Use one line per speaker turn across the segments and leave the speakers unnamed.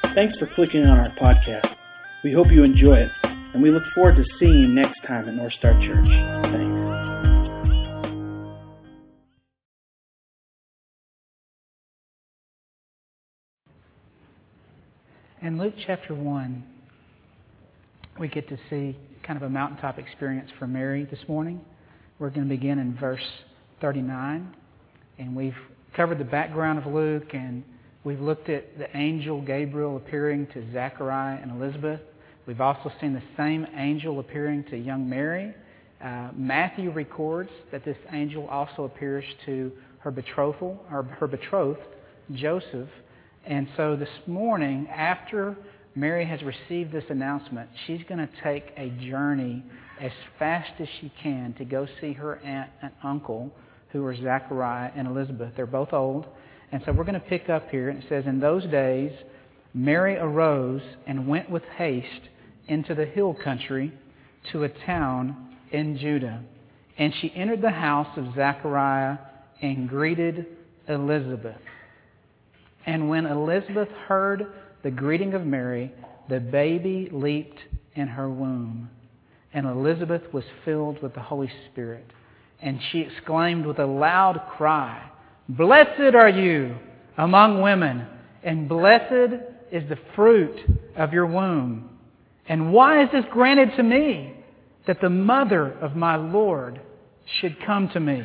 Thanks for clicking on our podcast. We hope you enjoy it, and we look forward to seeing you next time at North Star Church. Thanks.
In Luke chapter 1, we get to see kind of a mountaintop experience for Mary this morning. We're going to begin in verse 39, and we've covered the background of Luke, and we've looked at the angel Gabriel appearing to Zechariah and Elizabeth. We've also seen the same angel appearing to young Mary. Matthew records that this angel also appears to her betrothed, Joseph. And so this morning, after Mary has received this announcement, she's going to take a journey as fast as she can to go see her aunt and uncle, who are Zechariah and Elizabeth. They're both old. And so we're going to pick up here. And it says, "In those days, Mary arose and went with haste into the hill country to a town in Judah. And she entered the house of Zechariah and greeted Elizabeth. And when Elizabeth heard the greeting of Mary, the baby leaped in her womb. And Elizabeth was filled with the Holy Spirit. And she exclaimed with a loud cry, 'Blessed are you among women, and blessed is the fruit of your womb. And why is this granted to me, that the mother of my Lord should come to me?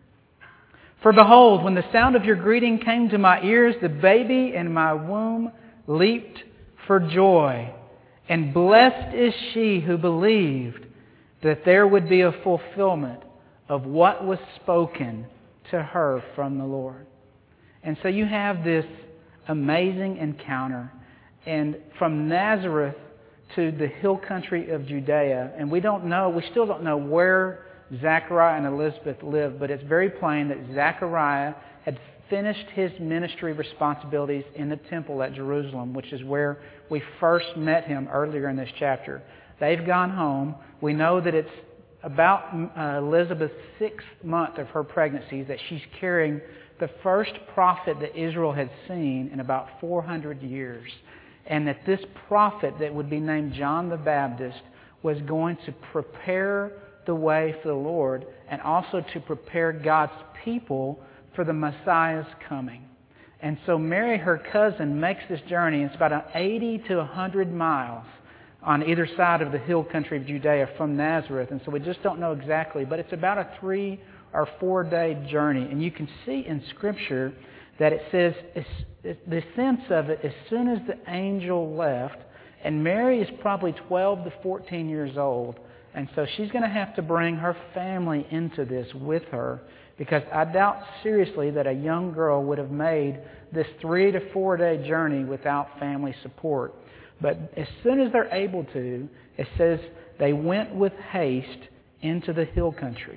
For behold, when the sound of your greeting came to my ears, the baby in my womb leaped for joy. And blessed is she who believed that there would be a fulfillment of what was spoken to her from the Lord.'" And so you have this amazing encounter, and from Nazareth to the hill country of Judea, and we still don't know where Zechariah and Elizabeth lived, but it's very plain that Zechariah had finished his ministry responsibilities in the temple at Jerusalem, which is where we first met him earlier in this chapter. They've gone home. We know that it's about Elizabeth's 6th month of her pregnancy that she's carrying the first prophet that Israel had seen in about 400 years. And that this prophet that would be named John the Baptist was going to prepare the way for the Lord and also to prepare God's people for the Messiah's coming. And so Mary, her cousin, makes this journey. It's about 80 to 100 miles on either side of the hill country of Judea from Nazareth. And so we just don't know exactly, but it's about a 3 or 4 day journey. And you can see in Scripture that it says, the sense of it, as soon as the angel left, and Mary is probably 12 to 14 years old, and so she's going to have to bring her family into this with her, because I doubt seriously that a young girl would have made this 3 to 4 day journey without family support. But as soon as they're able to, it says they went with haste into the hill country.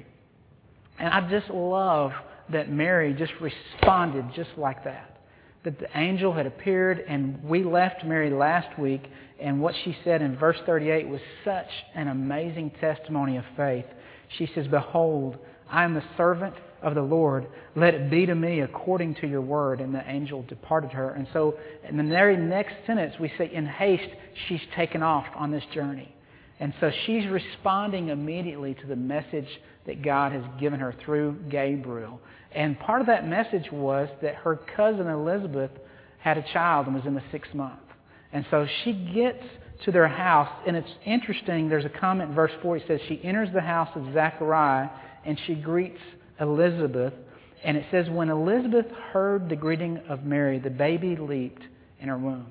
And I just love that Mary just responded just like that. That the angel had appeared, and we left Mary last week, and what she said in verse 38 was such an amazing testimony of faith. She says, "Behold, I am the servant of the Lord. Let it be to me according to your word." And the angel departed her. And so in the very next sentence, we say, in haste, she's taken off on this journey. And so she's responding immediately to the message that God has given her through Gabriel. And part of that message was that her cousin Elizabeth had a child and was in the 6th month. And so she gets to their house, and it's interesting, there's a comment in verse 4, it says she enters the house of Zechariah and she greets Elizabeth. And it says, when Elizabeth heard the greeting of Mary, the baby leaped in her womb.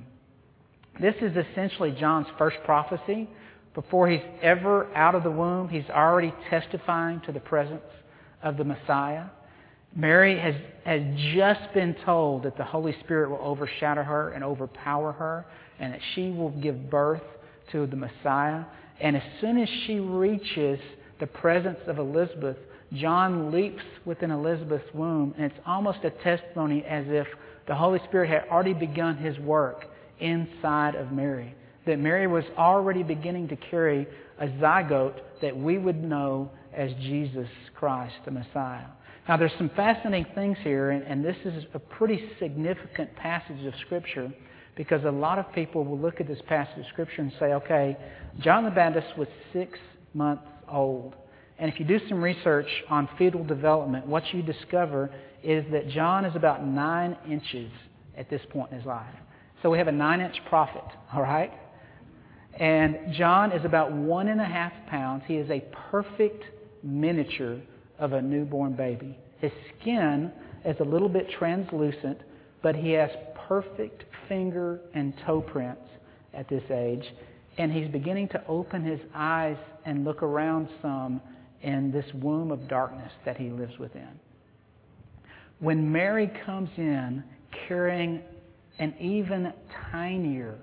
This is essentially John's first prophecy. Before he's ever out of the womb, he's already testifying to the presence of the Messiah. Mary has just been told that the Holy Spirit will overshadow her and overpower her, and that she will give birth to the Messiah. And as soon as she reaches the presence of Elizabeth, John leaps within Elizabeth's womb, and it's almost a testimony as if the Holy Spirit had already begun His work inside of Mary. That Mary was already beginning to carry a zygote that we would know as Jesus Christ, the Messiah. Now, there's some fascinating things here, and this is a pretty significant passage of Scripture, Because a lot of people will look at this passage of Scripture and say, okay, John the Baptist was 6 months old. And if you do some research on fetal development, what you discover is that John is about 9 inches at this point in his life. So we have a 9-inch prophet, all right? And John is about 1.5 pounds. He is a perfect miniature of a newborn baby. His skin is a little bit translucent, but he has perfect finger and toe prints at this age. And he's beginning to open his eyes and look around some in this womb of darkness that he lives within. When Mary comes in carrying an even tinier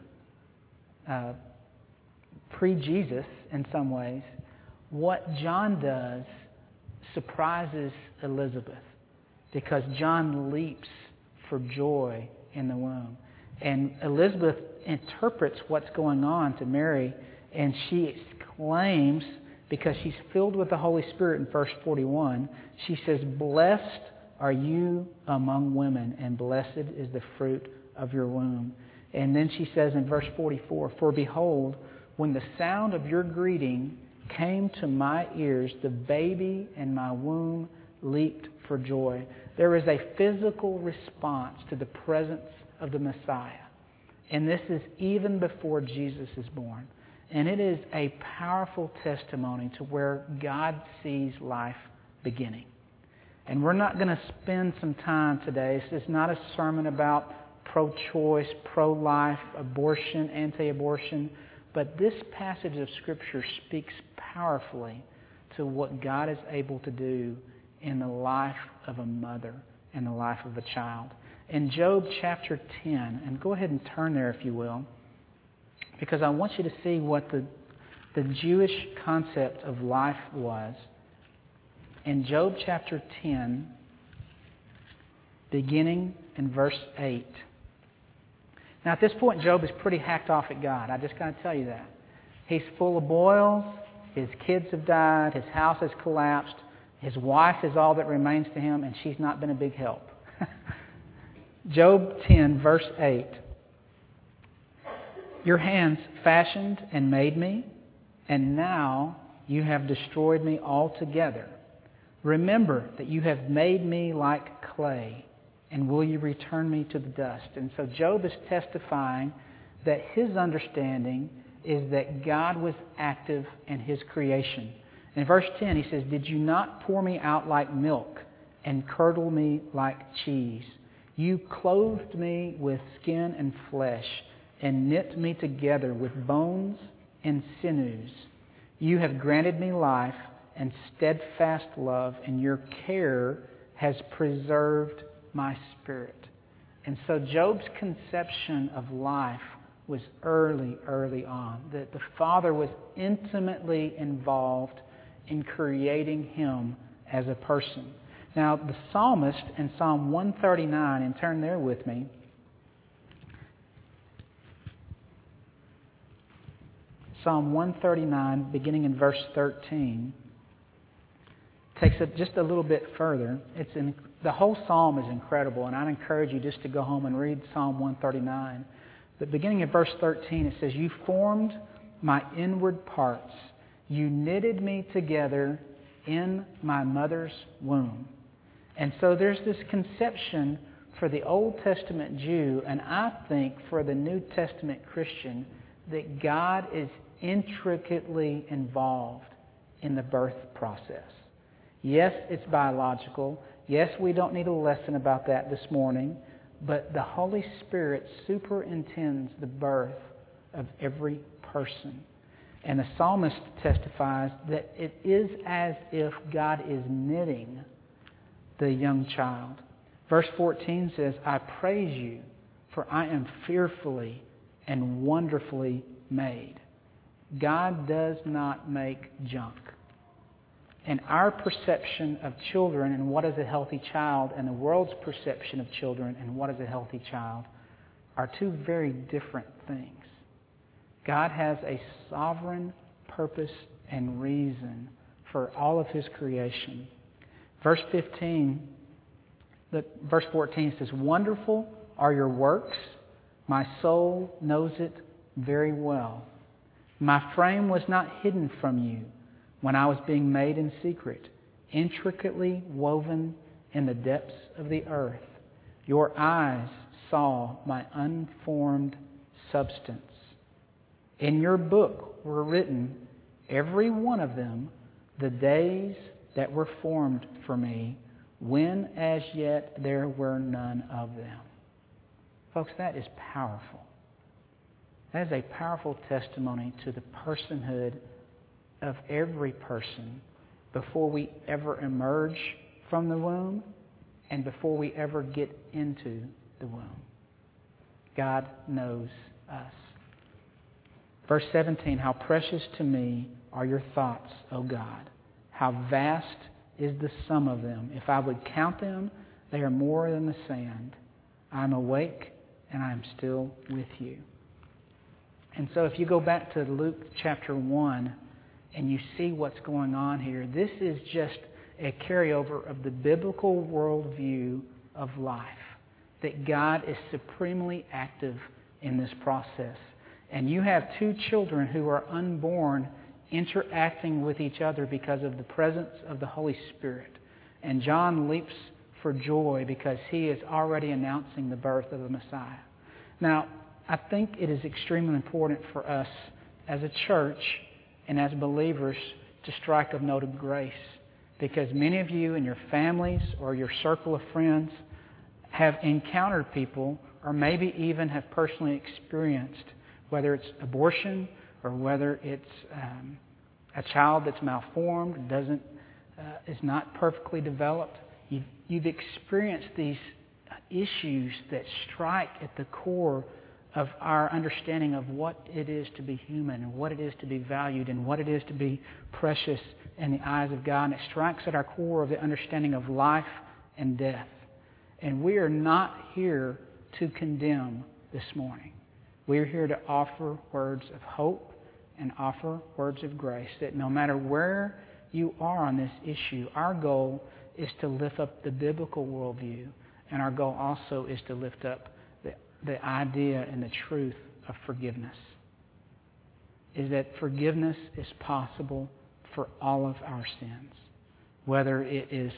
pre-Jesus in some ways, what John does surprises Elizabeth, because John leaps for joy in the womb. And Elizabeth interprets what's going on to Mary, and she exclaims, because she's filled with the Holy Spirit in verse 41, she says, "Blessed are you among women, and blessed is the fruit of your womb." And then she says in verse 44, "For behold, when the sound of your greeting came to my ears, the baby in my womb leaped for joy." There is a physical response to the presence of the Messiah. And this is even before Jesus is born. And it is a powerful testimony to where God sees life beginning. And we're not going to spend some time today. This is not a sermon about pro-choice, pro-life, abortion, anti-abortion. But this passage of Scripture speaks powerfully to what God is able to do in the life of a mother and the life of a child. In Job chapter 10, and go ahead and turn there if you will, because I want you to see what the Jewish concept of life was. In Job chapter 10, beginning in verse 8. Now at this point, Job is pretty hacked off at God. I just got to tell you that. He's full of boils. His kids have died. His house has collapsed. His wife is all that remains to him, and she's not been a big help. Job 10, verse 8. "Your hands fashioned and made me, and now you have destroyed me altogether. Remember that you have made me like clay, and will you return me to the dust?" And so Job is testifying that his understanding is that God was active in His creation. In verse 10, he says, "Did you not pour me out like milk and curdle me like cheese? You clothed me with skin and flesh and knit me together with bones and sinews. You have granted me life and steadfast love, and your care has preserved my spirit." And so Job's conception of life was early on. That the Father was intimately involved in creating him as a person. Now, the psalmist in Psalm 139, and turn there with me, Psalm 139, beginning in verse 13, takes it just a little bit further. The whole psalm is incredible, and I'd encourage you just to go home and read Psalm 139. But beginning in verse 13, it says, "You formed my inward parts. You knitted me together in my mother's womb." And so there's this conception for the Old Testament Jew, and I think for the New Testament Christian, that God is intricately involved in the birth process. Yes, it's biological. Yes, we don't need a lesson about that this morning. But the Holy Spirit superintends the birth of every person. And the psalmist testifies that it is as if God is knitting the young child. Verse 14 says, "I praise you, for I am fearfully and wonderfully made." God does not make junk. And our perception of children and what is a healthy child and the world's perception of children and what is a healthy child are two very different things. God has a sovereign purpose and reason for all of His creation. Verse 14 says, "Wonderful are your works, My soul knows it very well. My frame was not hidden from you when I was being made in secret, intricately woven in the depths of the earth. Your eyes saw my unformed substance. In your book were written, every one of them, the days that were formed for me, when as yet there were none of them. Folks, that is powerful. That is a powerful testimony to the personhood of every person before we ever emerge from the womb and before we ever get into the womb. God knows us. Verse 17, how precious to me are your thoughts, O God. How vast is the sum of them. If I would count them, they are more than the sand. I am awake and I am still with you. And so if you go back to Luke chapter 1 and you see what's going on here, this is just a carryover of the biblical worldview of life. That God is supremely active in this process. And you have two children who are unborn interacting with each other because of the presence of the Holy Spirit. And John leaps for joy because he is already announcing the birth of the Messiah. Now, I think it is extremely important for us as a church and as believers to strike a note of grace, because many of you in your families or your circle of friends have encountered people, or maybe even have personally experienced, whether it's abortion or whether it's a child that's malformed, is not perfectly developed. You've experienced these issues that strike at the core of our understanding of what it is to be human and what it is to be valued and what it is to be precious in the eyes of God. And it strikes at our core of the understanding of life and death. And we are not here to condemn this morning. We are here to offer words of hope and offer words of grace, that no matter where you are on this issue, our goal is to lift up the biblical worldview, and our goal also is to lift up the idea and the truth of forgiveness. Is that forgiveness is possible for all of our sins. Whether it is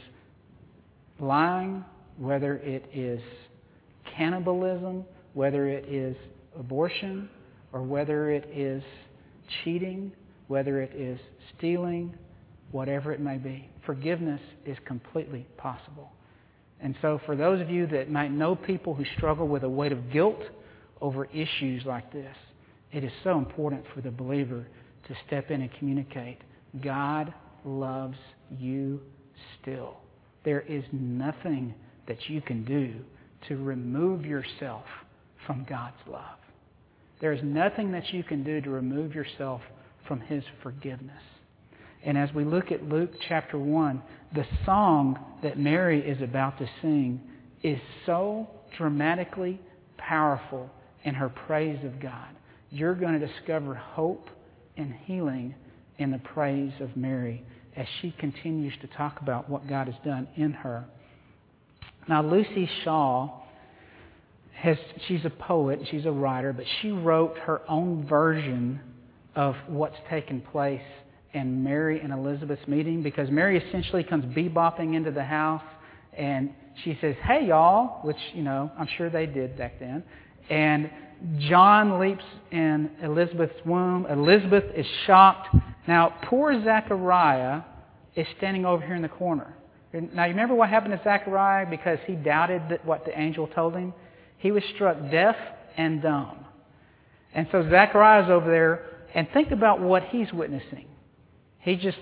lying, whether it is cannibalism, whether it is abortion, or whether it is cheating, whether it is stealing, whatever it may be. Forgiveness is completely possible. And so for those of you that might know people who struggle with a weight of guilt over issues like this, it is so important for the believer to step in and communicate, God loves you still. There is nothing that you can do to remove yourself from God's love. There is nothing that you can do to remove yourself from His forgiveness. And as we look at Luke chapter 1, the song that Mary is about to sing is so dramatically powerful in her praise of God. You're going to discover hope and healing in the praise of Mary as she continues to talk about what God has done in her. Now, Lucy Shaw, she's a poet, she's a writer, but she wrote her own version of what's taken place in Mary and Elizabeth's meeting, because Mary essentially comes bebopping into the house and she says, "Hey, y'all," which, I'm sure they did back then. And John leaps in Elizabeth's womb. Elizabeth is shocked. Now, poor Zechariah is standing over here in the corner. Now, you remember what happened to Zechariah because he doubted what the angel told him? He was struck deaf and dumb. And so Zechariah's over there, and think about what he's witnessing. He's just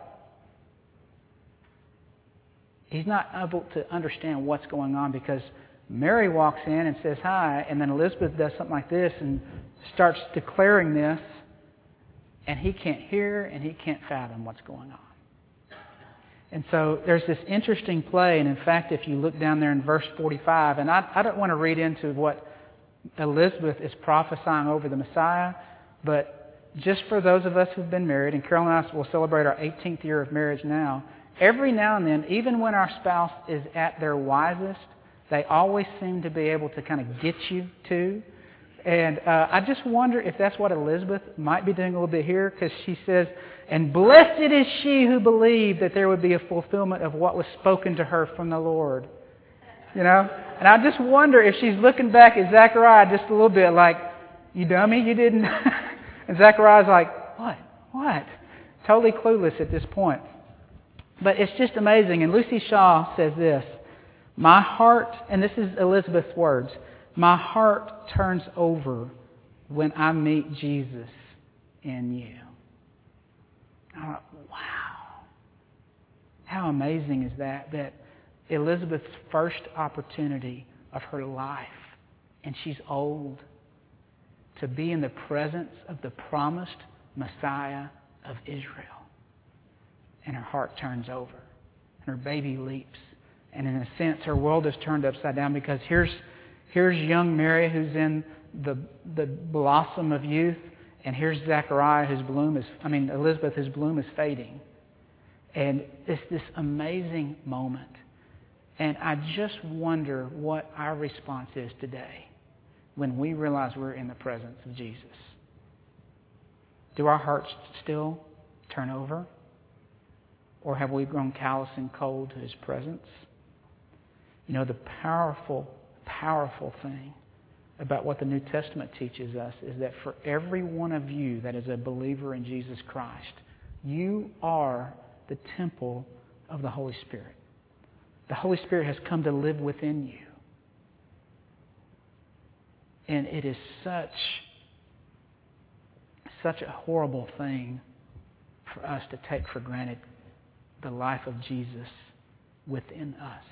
he's not able to understand what's going on, because Mary walks in and says hi, and then Elizabeth does something like this and starts declaring this, and he can't hear and he can't fathom what's going on. And so there's this interesting play, and in fact, if you look down there in verse 45, and I don't want to read into what Elizabeth is prophesying over the Messiah, but just for those of us who've been married, and Carol and I will celebrate our 18th year of marriage now, every now and then, even when our spouse is at their wisest, they always seem to be able to kind of get you to. And I just wonder if that's what Elizabeth might be doing a little bit here, because she says, and blessed is she who believed that there would be a fulfillment of what was spoken to her from the Lord. You know? And I just wonder if she's looking back at Zechariah just a little bit like, you dummy, you didn't. And Zechariah's like, what? Totally clueless at this point. But it's just amazing. And Lucy Shaw says this, my heart, and this is Elizabeth's words, my heart turns over when I meet Jesus in you. I thought, wow. How amazing is that Elizabeth's first opportunity of her life, and she's old, to be in the presence of the promised Messiah of Israel. And her heart turns over, and her baby leaps. And in a sense, her world is turned upside down, because here's young Mary, who's in the blossom of youth, and here's Zechariah, Elizabeth, whose bloom is fading. And it's this amazing moment. And I just wonder what our response is today when we realize we're in the presence of Jesus. Do our hearts still turn over? Or have we grown callous and cold to His presence? You know, the powerful thing about what the New Testament teaches us is that for every one of you that is a believer in Jesus Christ, you are the temple of the Holy Spirit. The Holy Spirit has come to live within you. And it is such a horrible thing for us to take for granted the life of Jesus within us.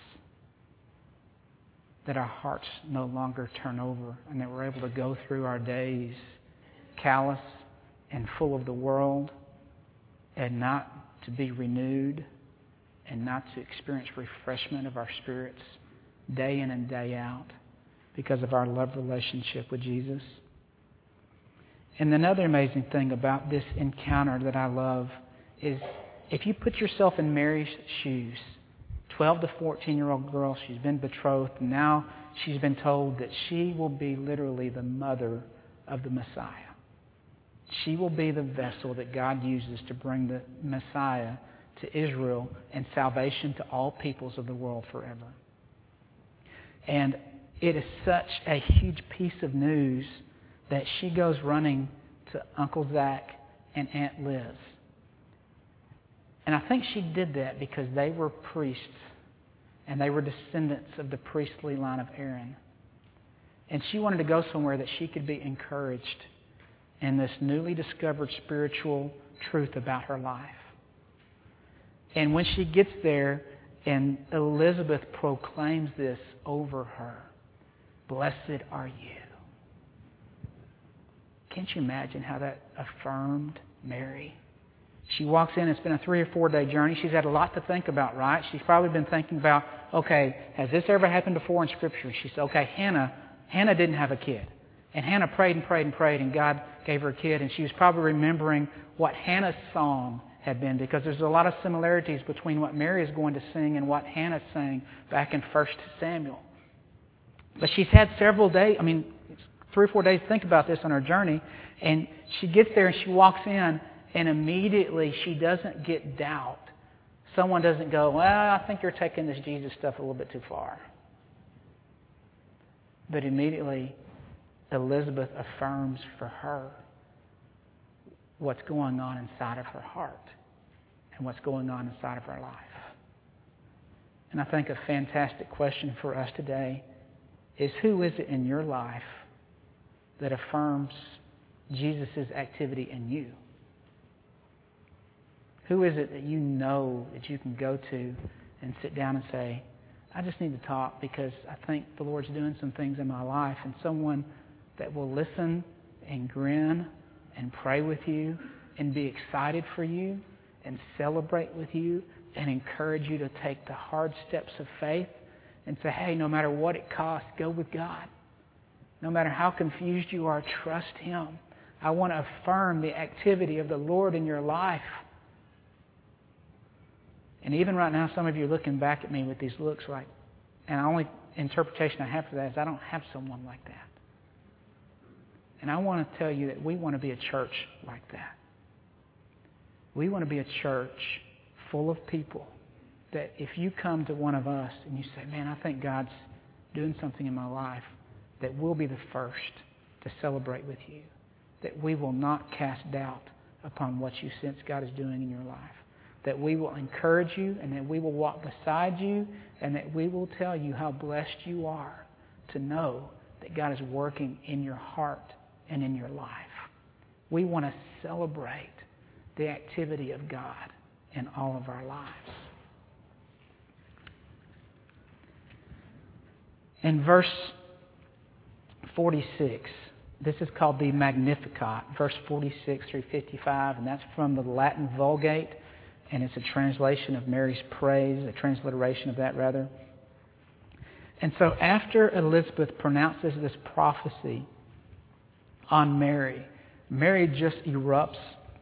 That our hearts no longer turn over, and that we're able to go through our days callous and full of the world, and not to be renewed, and not to experience refreshment of our spirits day in and day out because of our love relationship with Jesus. And another amazing thing about this encounter that I love is if you put yourself in Mary's shoes, 12 to 14-year-old girl, she's been betrothed, and now she's been told that she will be literally the mother of the Messiah. She will be the vessel that God uses to bring the Messiah to Israel and salvation to all peoples of the world forever. And it is such a huge piece of news that she goes running to Uncle Zach and Aunt Liz. And I think she did that because they were priests and they were descendants of the priestly line of Aaron. And she wanted to go somewhere that she could be encouraged in this newly discovered spiritual truth about her life. And when she gets there, and Elizabeth proclaims this over her, blessed are you. Can't you imagine how that affirmed Mary? She walks in, it's been a 3 or 4 day journey. She's had a lot to think about, right? She's probably been thinking about, okay, has this ever happened before in Scripture? She said, okay, Hannah didn't have a kid. And Hannah prayed and prayed and prayed, and God gave her a kid. And she was probably remembering what Hannah's song had been, because there's a lot of similarities between what Mary is going to sing and what Hannah sang back in 1 Samuel. But she's had several days, 3 or 4 days to think about this on her journey. And she gets there and she walks in, and immediately she doesn't get doubt. Someone doesn't go, well, I think you're taking this Jesus stuff a little bit too far. But immediately Elizabeth affirms for her what's going on inside of her heart and what's going on inside of her life. And I think a fantastic question for us today is, who is it in your life that affirms Jesus' activity in you? Who is it that you know that you can go to and sit down and say, I just need to talk because I think the Lord's doing some things in my life, and someone that will listen and grin and pray with you and be excited for you and celebrate with you and encourage you to take the hard steps of faith and say, hey, no matter what it costs, go with God. No matter how confused you are, trust Him. I want to affirm the activity of the Lord in your life. And even right now, some of you are looking back at me with these looks like, and the only interpretation I have for that is I don't have someone like that. And I want to tell you that we want to be a church like that. We want to be a church full of people that if you come to one of us and you say, man, I think God's doing something in my life, that we'll be the first to celebrate with you. That we will not cast doubt upon what you sense God is doing in your life. That we will encourage you and that we will walk beside you and that we will tell you how blessed you are to know that God is working in your heart and in your life. We want to celebrate the activity of God in all of our lives. In verse 46, this is called the Magnificat, verse 46 through 55, and that's from the Latin Vulgate, and it's a translation of Mary's praise, a transliteration of that rather. And so after Elizabeth pronounces this prophecy on Mary, Mary just erupts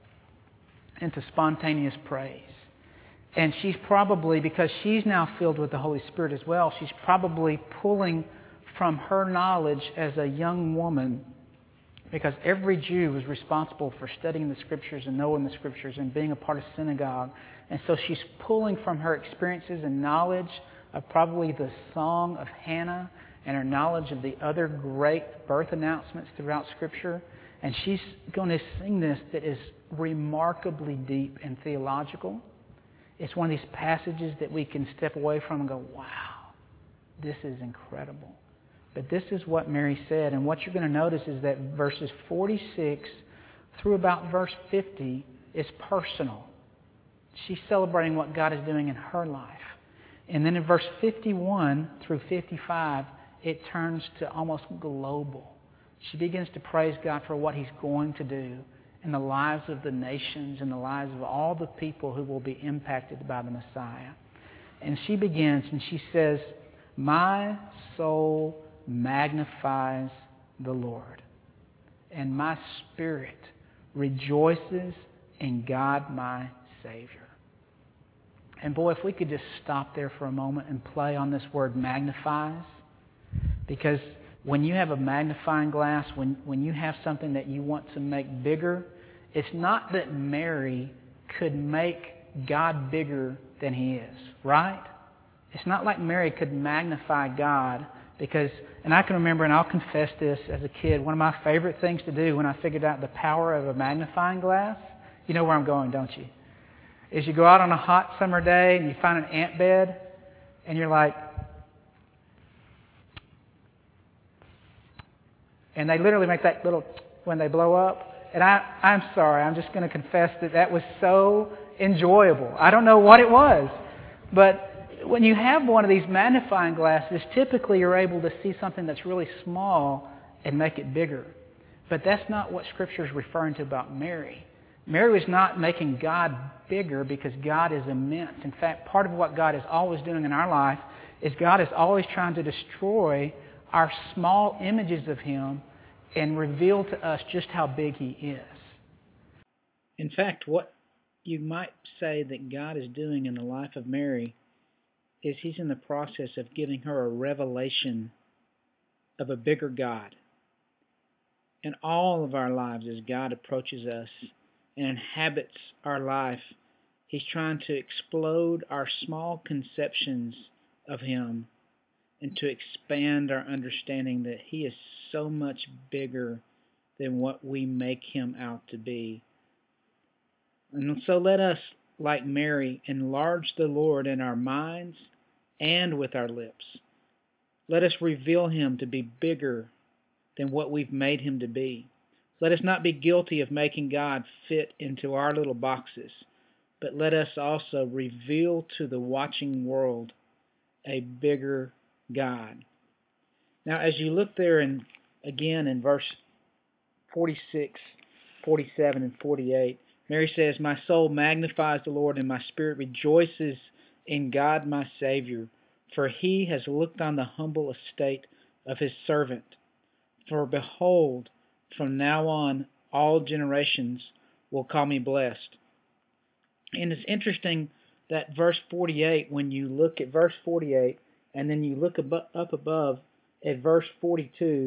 into spontaneous praise. And she's probably, because she's now filled with the Holy Spirit as well, she's probably pulling from her knowledge as a young woman, because every Jew was responsible for studying the Scriptures and knowing the Scriptures and being a part of synagogue. And so she's pulling from her experiences and knowledge of probably the song of Hannah and her knowledge of the other great birth announcements throughout Scripture. And she's going to sing this that is remarkably deep and theological. It's one of these passages that we can step away from and go, wow, this is incredible. But this is what Mary said. And what you're going to notice is that verses 46 through about verse 50 is personal. She's celebrating what God is doing in her life. And then in verse 51 through 55, it turns to almost global. She begins to praise God for what He's going to do in the lives of the nations and the lives of all the people who will be impacted by the Messiah. And she begins and she says, my soul magnifies the Lord, and my spirit rejoices in God my Savior. And boy, if we could just stop there for a moment and play on this word magnifies, because when you have a magnifying glass, when you have something that you want to make bigger, it's not that Mary could make God bigger than He is, right? It's not like Mary could magnify God because, and I can remember, and I'll confess this as a kid, one of my favorite things to do when I figured out the power of a magnifying glass, you know where I'm going, don't you? Is you go out on a hot summer day and you find an ant bed and you're like, and they literally make that little, when they blow up. And I'm sorry, I'm just going to confess that was so enjoyable. I don't know what it was. But when you have one of these magnifying glasses, typically you're able to see something that's really small and make it bigger. But that's not what Scripture is referring to about Mary. Mary was not making God bigger because God is immense. In fact, part of what God is always doing in our life is God is always trying to destroy our small images of Him and reveal to us just how big He is.
In fact, what you might say that God is doing in the life of Mary is He's in the process of giving her a revelation of a bigger God. In all of our lives, as God approaches us and inhabits our life, He's trying to explode our small conceptions of Him and to expand our understanding that He is so much bigger than what we make Him out to be. And so let us, like Mary, enlarge the Lord in our minds and with our lips. Let us reveal Him to be bigger than what we've made Him to be. Let us not be guilty of making God fit into our little boxes, but let us also reveal to the watching world a bigger God. Now, as you look there again in verse 46, 47, and 48, Mary says, my soul magnifies the Lord, and my spirit rejoices in God my Savior, for He has looked on the humble estate of His servant. For behold, from now on all generations will call me blessed. And it's interesting that verse 48, when you look at verse 48, and then you look up above at verse 42,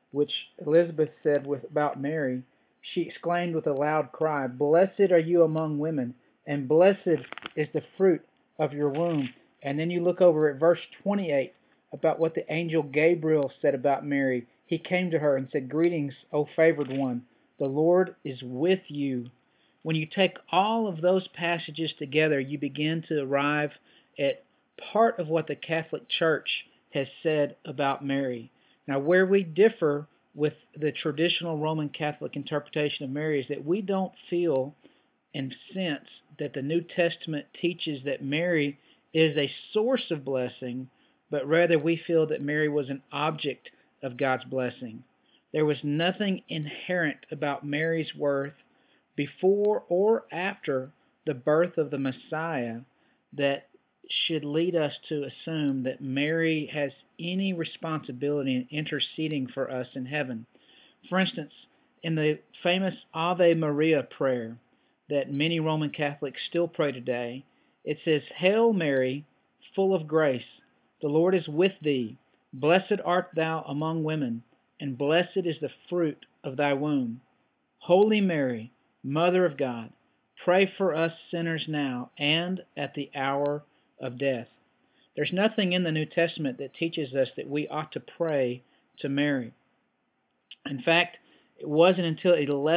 which Elizabeth said about Mary, she exclaimed with a loud cry, "Blessed are you among women, and blessed is the fruit of your womb." And then you look over at verse 28 about what the angel Gabriel said about Mary. He came to her and said, "Greetings, O favored one, the Lord is with you." When you take all of those passages together, you begin to arrive at part of what the Catholic Church has said about Mary. Now, where we differ with the traditional Roman Catholic interpretation of Mary is that we don't feel and sense that the New Testament teaches that Mary is a source of blessing, but rather we feel that Mary was an object of God's blessing. There was nothing inherent about Mary's worth before or after the birth of the Messiah that should lead us to assume that Mary has any responsibility in interceding for us in heaven. For instance, in the famous Ave Maria prayer that many Roman Catholics still pray today, it says, "Hail Mary, full of grace, the Lord is with thee. Blessed art thou among women, and blessed is the fruit of thy womb. Holy Mary, Mother of God, pray for us sinners now and at the hour of death." There's nothing in the New Testament that teaches us that we ought to pray to Mary. In fact, it wasn't until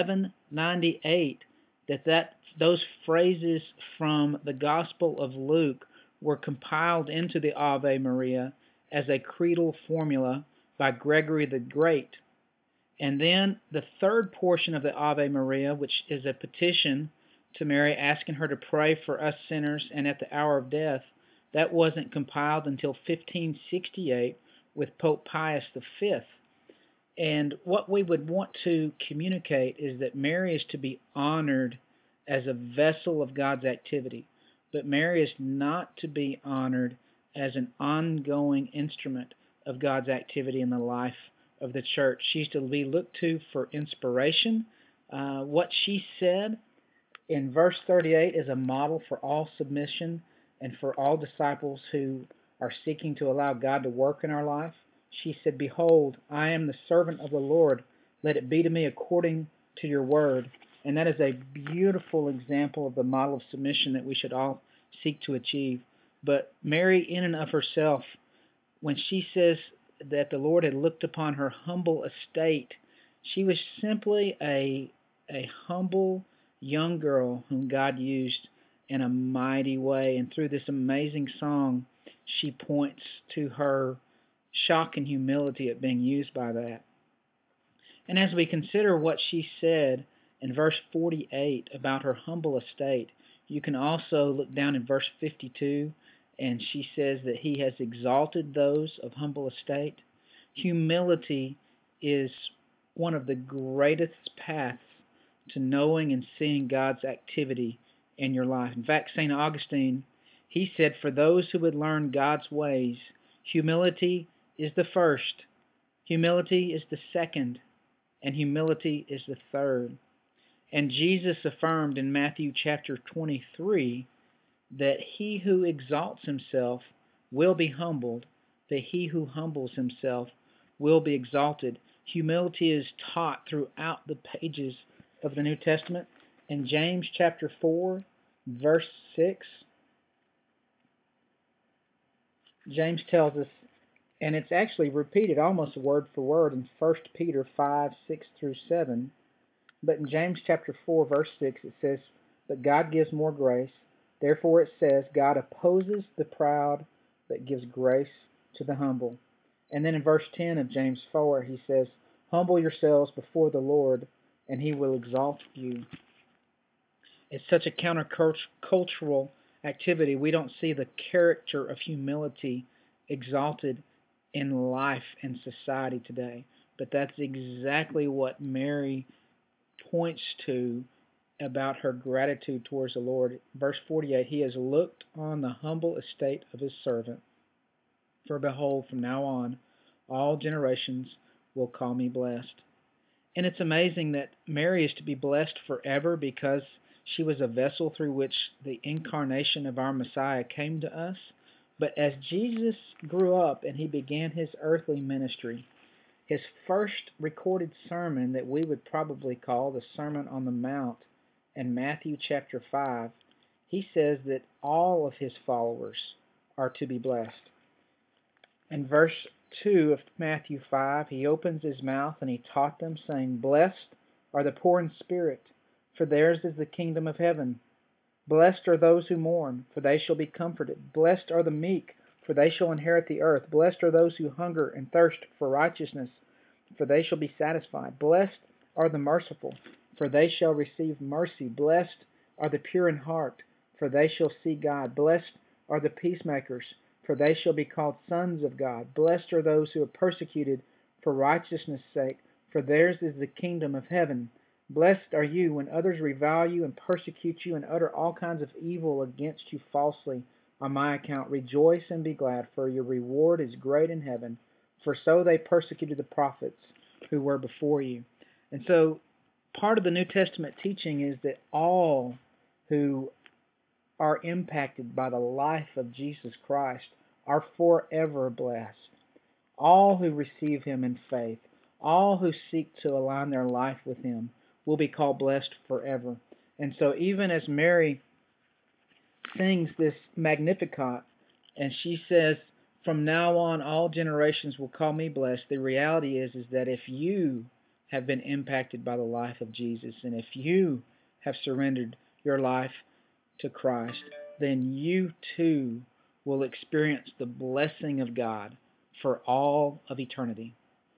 1198 that those phrases from the Gospel of Luke were compiled into the Ave Maria as a creedal formula by Gregory the Great. And then the third portion of the Ave Maria, which is a petition to Mary asking her to pray for us sinners and at the hour of death, that wasn't compiled until 1568 with Pope Pius V. And what we would want to communicate is that Mary is to be honored as a vessel of God's activity, but Mary is not to be honored as an ongoing instrument of God's activity in the life of the church. She's to be looked to for inspiration. What she said in verse 38 is a model for all submission and for all disciples who are seeking to allow God to work in our life. She said, "Behold, I am the servant of the Lord. Let it be to me according to your word." And that is a beautiful example of the model of submission that we should all seek to achieve. But Mary, in and of herself, when she says that the Lord had looked upon her humble estate, she was simply a humble young girl whom God used in a mighty way. And through this amazing song, she points to her shock and humility at being used by that. And as we consider what she said in verse 48 about her humble estate, you can also look down in verse 52, and she says that he has exalted those of humble estate. Humility is one of the greatest paths to knowing and seeing God's activity in your life. In fact, St. Augustine, he said, for those who would learn God's ways, humility is the first, humility is the second, and humility is the third. And Jesus affirmed in Matthew chapter 23 that he who exalts himself will be humbled, but he who humbles himself will be exalted. Humility is taught throughout the pages of the New Testament. In James chapter 4, verse 6, James tells us, and it's actually repeated almost word for word in 1 Peter 5, 6 through 7. But in James chapter 4, verse 6, it says, "But God gives more grace. Therefore it says, God opposes the proud, but gives grace to the humble." And then in verse 10 of James 4, he says, "Humble yourselves before the Lord, and he will exalt you." It's such a countercultural activity. We don't see the character of humility exalted in life and society today. But that's exactly what Mary points to about her gratitude towards the Lord. Verse 48, "He has looked on the humble estate of his servant. For behold, from now on, all generations will call me blessed." And it's amazing that Mary is to be blessed forever because she was a vessel through which the incarnation of our Messiah came to us. But as Jesus grew up and he began his earthly ministry, his first recorded sermon that we would probably call the Sermon on the Mount in Matthew chapter 5, he says that all of his followers are to be blessed. In verse 2 of Matthew 5, he opens his mouth and he taught them, saying, "Blessed are the poor in spirit, for theirs is the kingdom of heaven. Blessed are those who mourn, for they shall be comforted. Blessed are the meek, for they shall inherit the earth. Blessed are those who hunger and thirst for righteousness, for they shall be satisfied. Blessed are the merciful, for they shall receive mercy. Blessed are the pure in heart, for they shall see God. Blessed are the peacemakers, for they shall be called sons of God. Blessed are those who are persecuted for righteousness' sake, for theirs is the kingdom of heaven. Blessed are you when others revile you and persecute you and utter all kinds of evil against you falsely on my account. Rejoice and be glad, for your reward is great in heaven, for so they persecuted the prophets who were before you." And so part of the New Testament teaching is that all who are impacted by the life of Jesus Christ are forever blessed. All who receive him in faith, all who seek to align their life with him, will be called blessed forever. And so even as Mary sings this Magnificat, and she says, "From now on, all generations will call me blessed," the reality is that if you have been impacted by the life of Jesus, and if you have surrendered your life to Christ, then you too will experience the blessing of God for all of eternity.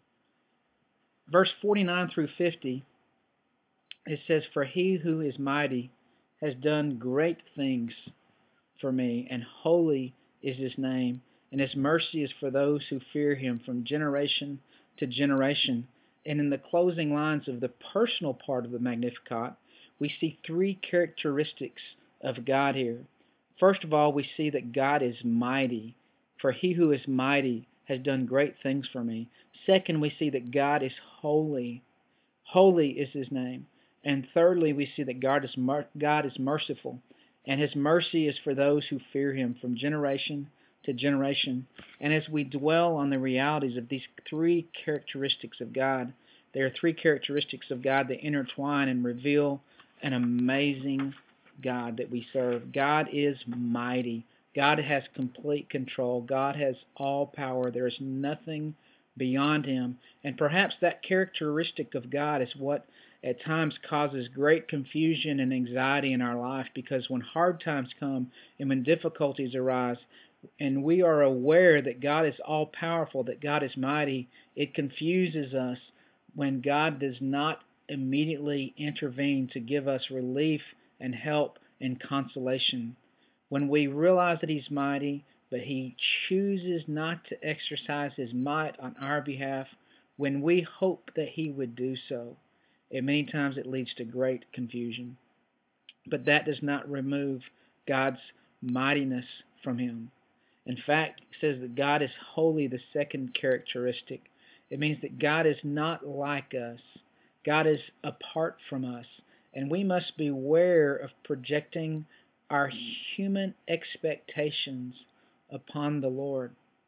Verse 49 through 50, it says, "For he who is mighty has done great things for me, and holy is his name, and his mercy is for those who fear him from generation to generation." And in the closing lines of the personal part of the Magnificat, we see three characteristics of God here. First of all, we see that God is mighty. "For he who is mighty has done great things for me." Second, we see that God is holy. Holy is his name. And thirdly, we see that God is merciful, and his mercy is for those who fear him from generation to generation. And as we dwell on the realities of these three characteristics of God, there are three characteristics of God that intertwine and reveal an amazing God that we serve. God is mighty. God has complete control. God has all power. There is nothing beyond him. And perhaps that characteristic of God is what at times causes great confusion and anxiety in our life, because when hard times come and when difficulties arise and we are aware that God is all powerful, that God is mighty, it confuses us when God does not immediately intervene to give us relief and help and consolation. When we realize that he's mighty, but he chooses not to exercise his might on our behalf, when we hope that he would do so, and many times it leads to great confusion. But that does not remove God's mightiness from him. In fact, it says that God is holy, the second characteristic. It means that God is not like us. God is apart from us. And we must beware of projecting our human expectations upon the Lord.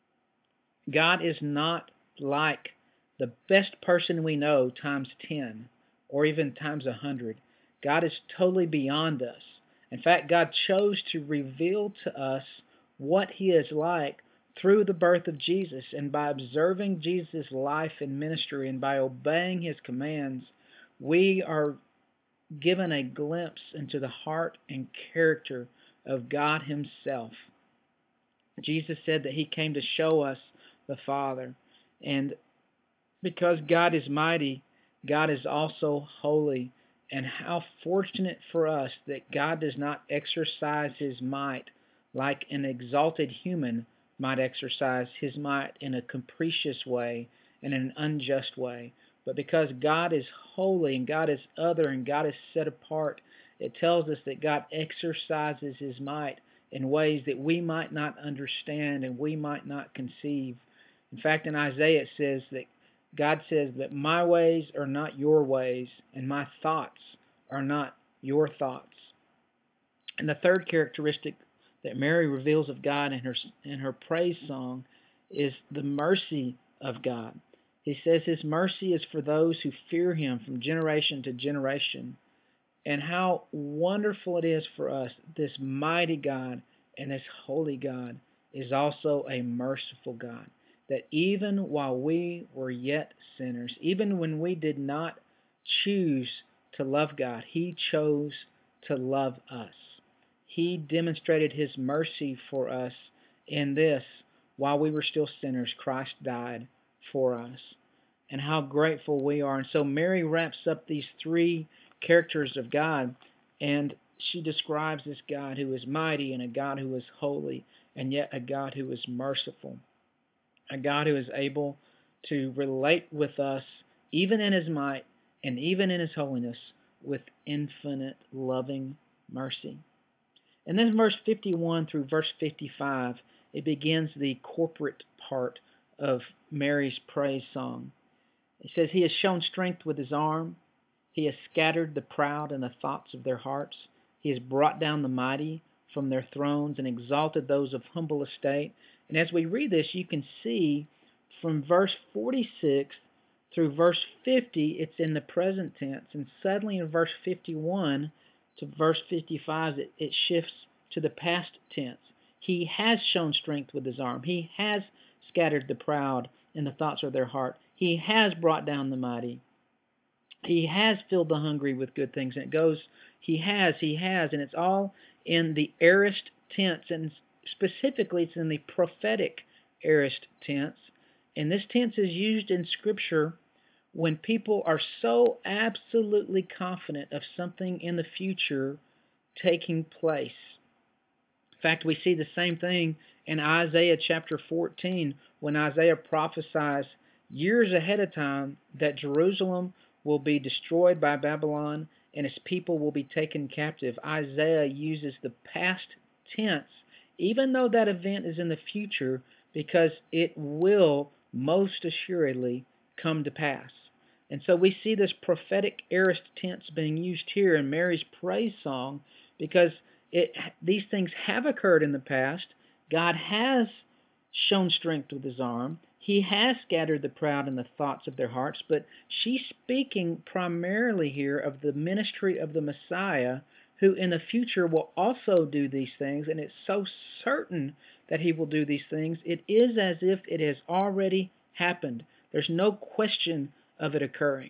God is not like the best person we know times 10 or even times 100. God is totally beyond us. In fact, God chose to reveal to us what he is like through the birth of Jesus, and by observing Jesus' life and ministry and by obeying his commands, we are given a glimpse into the heart and character of God himself. Jesus said that he came to show us the Father. And because God is mighty, God is also holy. And how fortunate for us that God does not exercise his might like an exalted human might exercise his might in a capricious way and in an unjust way. But because God is holy and God is other and God is set apart, it tells us that God exercises his might in ways that we might not understand and we might not conceive. In fact, in Isaiah it says that God says that my ways are not your ways and my thoughts are not your thoughts. And the third characteristic that Mary reveals of God in her praise song is the mercy of God. He says his mercy is for those who fear him from generation to generation. And how wonderful it is for us, this mighty God and this holy God is also a merciful God. That even while we were yet sinners, even when we did not choose to love God, he chose to love us. He demonstrated his mercy for us in this: while we were still sinners, Christ died for us. And how grateful we are. And so Mary wraps up these three characters of God, and she describes this God who is mighty, and a God who is holy, and yet a God who is merciful, a God who is able to relate with us even in his might and even in his holiness with infinite loving mercy. And then verse 51 through verse 55, it begins the corporate part of Mary's praise song. It says, he has shown strength with his arm. He has scattered the proud in the thoughts of their hearts. He has brought down the mighty from their thrones and exalted those of humble estate. And as we read this, you can see from verse 46 through verse 50, it's in the present tense. And suddenly in verse 51 to verse 55, it shifts to the past tense. He has shown strength with his arm. He has scattered the proud in the thoughts of their heart. He has brought down the mighty. He has filled the hungry with good things. And it goes, he has, and it's all in the aorist tense, and specifically it's in the prophetic aorist tense. And this tense is used in Scripture when people are so absolutely confident of something in the future taking place. In fact, we see the same thing in Isaiah chapter 14 when Isaiah prophesies years ahead of time that Jerusalem will be destroyed by Babylon and its people will be taken captive. Isaiah uses the past tense, even though that event is in the future, because it will most assuredly come to pass. And so we see this prophetic aorist tense being used here in Mary's praise song because these things have occurred in the past. God has shown strength with his arm. He has scattered the proud in the thoughts of their hearts, but she's speaking primarily here of the ministry of the Messiah, who in the future will also do these things, and it's so certain that he will do these things, it is as if it has already happened. There's no question of it occurring.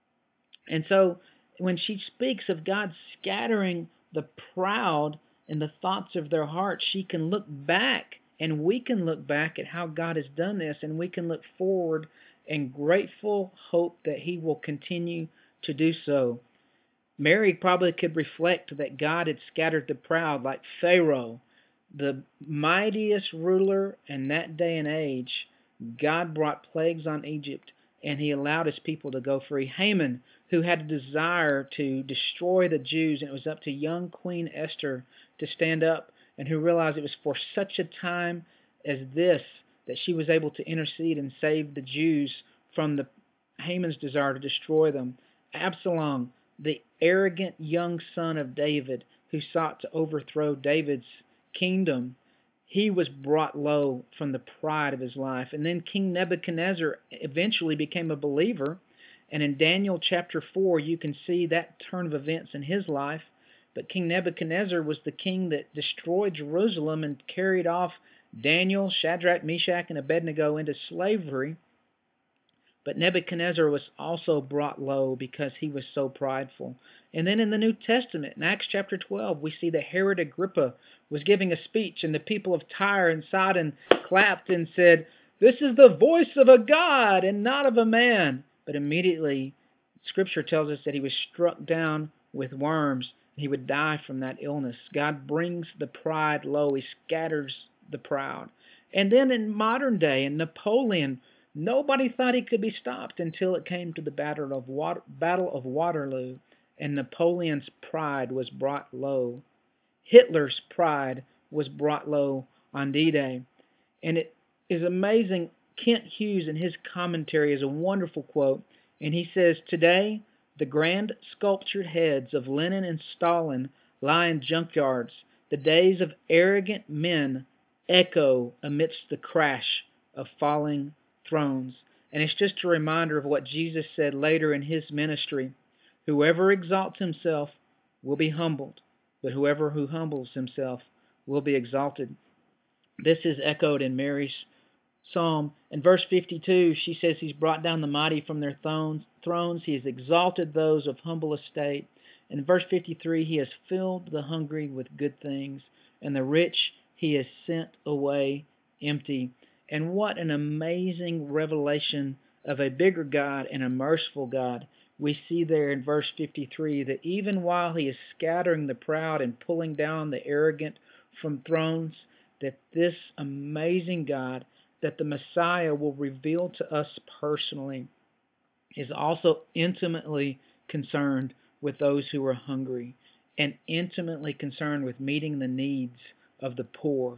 And so when she speaks of God scattering the proud in the thoughts of their hearts, she can look back, and we can look back at how God has done this, and we can look forward in grateful hope that he will continue to do so. Mary probably could reflect that God had scattered the proud like Pharaoh, the mightiest ruler in that day and age. God brought plagues on Egypt, and he allowed his people to go free. Haman, who had a desire to destroy the Jews, and it was up to young Queen Esther to stand up, and who realized it was for such a time as this that she was able to intercede and save the Jews from Haman's desire to destroy them. Absalom, the arrogant young son of David, who sought to overthrow David's kingdom, he was brought low from the pride of his life. And then King Nebuchadnezzar eventually became a believer. And in Daniel chapter 4, you can see that turn of events in his life. But King Nebuchadnezzar was the king that destroyed Jerusalem and carried off Daniel, Shadrach, Meshach, and Abednego into slavery. But Nebuchadnezzar was also brought low because he was so prideful. And then in the New Testament, in Acts chapter 12, we see that Herod Agrippa was giving a speech, and the people of Tyre and Sidon clapped and said, "This is the voice of a God and not of a man." But immediately, Scripture tells us that he was struck down with worms, and he would die from that illness. God brings the pride low. He scatters the proud. And then in modern day, in Napoleon, nobody thought he could be stopped until it came to the Battle of Waterloo, and Napoleon's pride was brought low. Hitler's pride was brought low on D-Day. And it is amazing. Kent Hughes, in his commentary, has a wonderful quote, and he says, "Today, the grand sculptured heads of Lenin and Stalin lie in junkyards. The days of arrogant men echo amidst the crash of falling thrones." And it's just a reminder of what Jesus said later in his ministry. Whoever exalts himself will be humbled, but whoever who humbles himself will be exalted. This is echoed in Mary's psalm. In verse 52, she says he's brought down the mighty from their thrones. He has exalted those of humble estate. In verse 53, he has filled the hungry with good things, and the rich he has sent away empty. And what an amazing revelation of a bigger God and a merciful God. We see there in verse 53 that even while he is scattering the proud and pulling down the arrogant from thrones, that this amazing God, that the Messiah will reveal to us personally, is also intimately concerned with those who are hungry and intimately concerned with meeting the needs of the poor.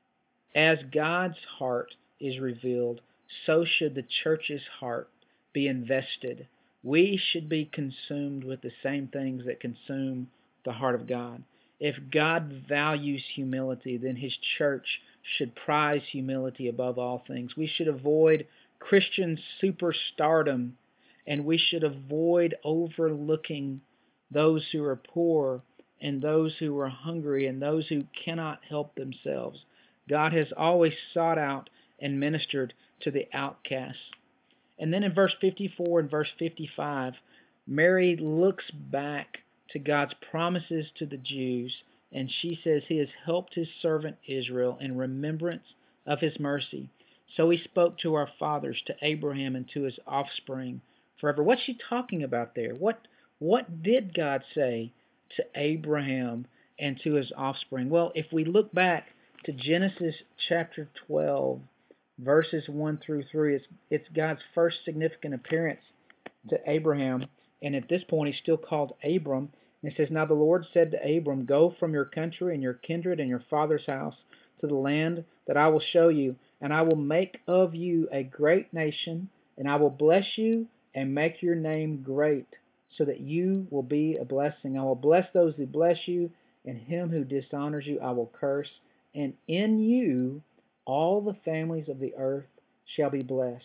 As God's heart is revealed, so should the church's heart be invested. We should be consumed with the same things that consume the heart of God. If God values humility, then his church should prize humility above all things. We should avoid Christian superstardom, and we should avoid overlooking those who are poor and those who are hungry and those who cannot help themselves. God has always sought out and ministered to the outcasts. And then in verse 54 and verse 55, Mary looks back to God's promises to the Jews, and she says he has helped his servant Israel in remembrance of his mercy. So he spoke to our fathers, to Abraham, and to his offspring forever. What's she talking about there? What did God say to Abraham and to his offspring? Well, if we look back to Genesis chapter 12, verses 1 through 3, it's God's first significant appearance to Abraham, and at this point he's still called Abram. And it says, "Now the Lord said to Abram, Go from your country and your kindred and your father's house to the land that I will show you, and I will make of you a great nation, and I will bless you and make your name great, so that you will be a blessing. I will bless those who bless you, and him who dishonors you I will curse. And in you all the families of the earth shall be blessed."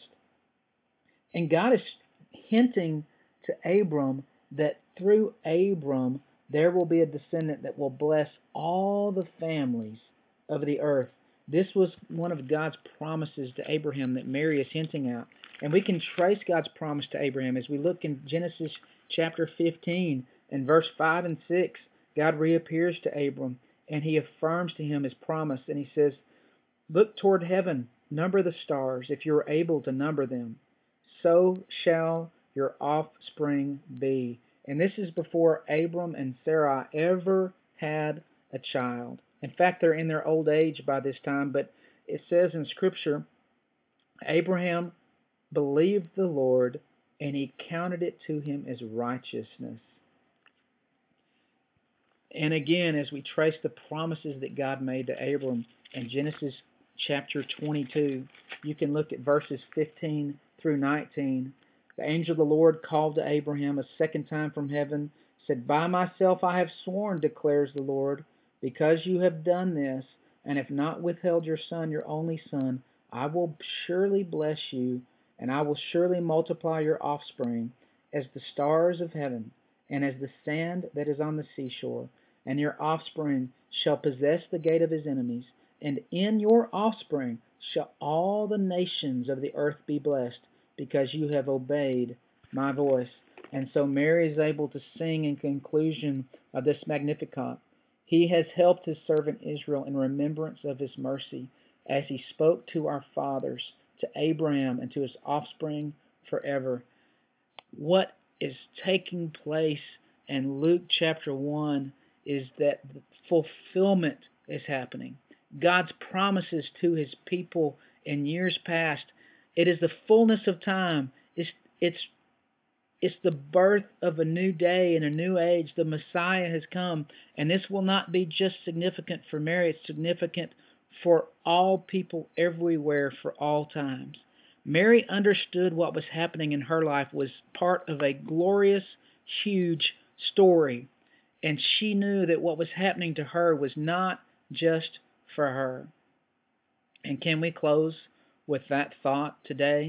And God is hinting to Abram that through Abram there will be a descendant that will bless all the families of the earth. This was one of God's promises to Abraham that Mary is hinting at. And we can trace God's promise to Abraham as we look in Genesis chapter 15 and verse 5 and 6. God reappears to Abram and he affirms to him his promise, and he says, "Look toward heaven, number the stars, if you are able to number them. So shall your offspring be." And this is before Abram and Sarai ever had a child. In fact, they're in their old age by this time, but it says in Scripture, Abraham believed the Lord, and he counted it to him as righteousness. And again, as we trace the promises that God made to Abram in Genesis chapter 22, you can look at verses 15 through 19. The angel of the Lord called to Abraham a second time from heaven, said, "By myself I have sworn, declares the Lord, because you have done this, and have not withheld your son, your only son, I will surely bless you, and I will surely multiply your offspring as the stars of heaven, and as the sand that is on the seashore. And your offspring shall possess the gate of his enemies, and in your offspring shall all the nations of the earth be blessed, because you have obeyed my voice." And so Mary is able to sing in conclusion of this Magnificat, "He has helped his servant Israel in remembrance of his mercy, as he spoke to our fathers, to Abraham, and to his offspring forever." What is taking place in Luke chapter 1 is that the fulfillment is happening. God's promises to his people in years past, it is the fullness of time. It's the birth of a new day and a new age. The Messiah has come, and this will not be just significant for Mary. It's significant for all people everywhere for all times. Mary understood what was happening in her life was part of a glorious, huge story, and she knew that what was happening to her was not just for her. And can we close with that thought today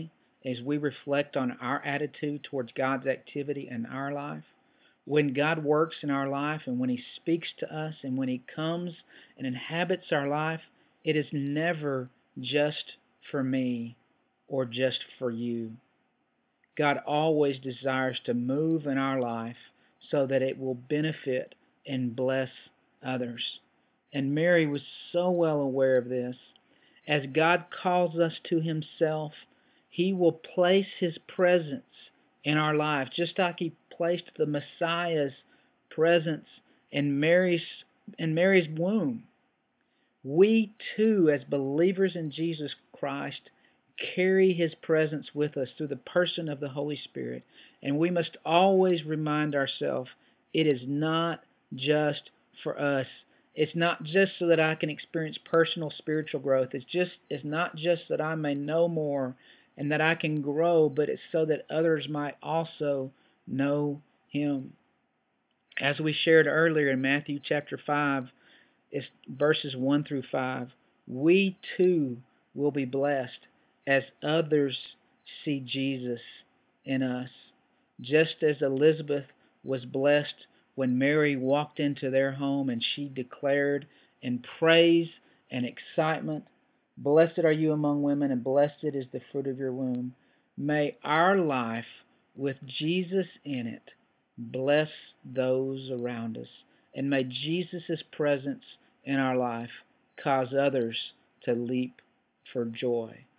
as we reflect on our attitude towards God's activity in our life. When God works in our life and when He speaks to us and when He comes and inhabits our life, it is never just for me or just for you. God always desires to move in our life so that it will benefit and bless others. And Mary was so well aware of this. As God calls us to Himself, He will place His presence in our lives, just like He placed the Messiah's presence in Mary's womb. We too, as believers in Jesus Christ, carry His presence with us through the person of the Holy Spirit. And we must always remind ourselves, it is not just for us. It's not just so that I can experience personal spiritual growth. It's not just that I may know more and that I can grow, but it's so that others might also know Him. As we shared earlier in Matthew chapter 5, it's verses 1 through 5, we too will be blessed as others see Jesus in us. Just as Elizabeth was blessed when Mary walked into their home and she declared in praise and excitement, "Blessed are you among women, and blessed is the fruit of your womb." May our life with Jesus in it bless those around us. And may Jesus' presence in our life cause others to leap for joy.